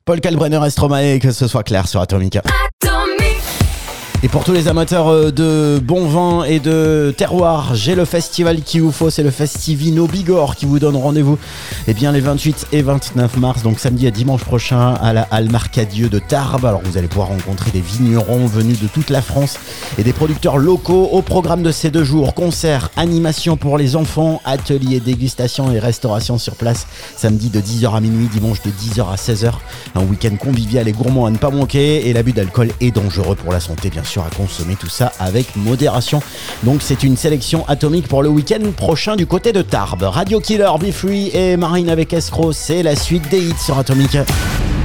Paul Kalbrenner et Stromae, que ce soit clair sur Atomic. Et pour tous les amateurs de bon vin et de terroir, j'ai le festival qu'il vous faut, c'est le Festivino Bigorre qui vous donne rendez-vous les 28 et 29 mars, donc samedi et dimanche prochain à la Halle Marcadieu de Tarbes. Alors vous allez pouvoir rencontrer des vignerons venus de toute la France et des producteurs locaux. Au programme de ces 2 jours, concerts, animations pour les enfants, ateliers, dégustation et restauration sur place, samedi de 10h à minuit, dimanche de 10h à 16h. Un week-end convivial et gourmand à ne pas manquer, et l'abus d'alcool est dangereux pour la santé, bien sûr, à consommer tout ça avec modération. Donc c'est une sélection atomique pour le week-end prochain du côté de Tarbes. Radio Killer, Be Free et Marine avec Escroc, c'est la suite des hits sur Atomic.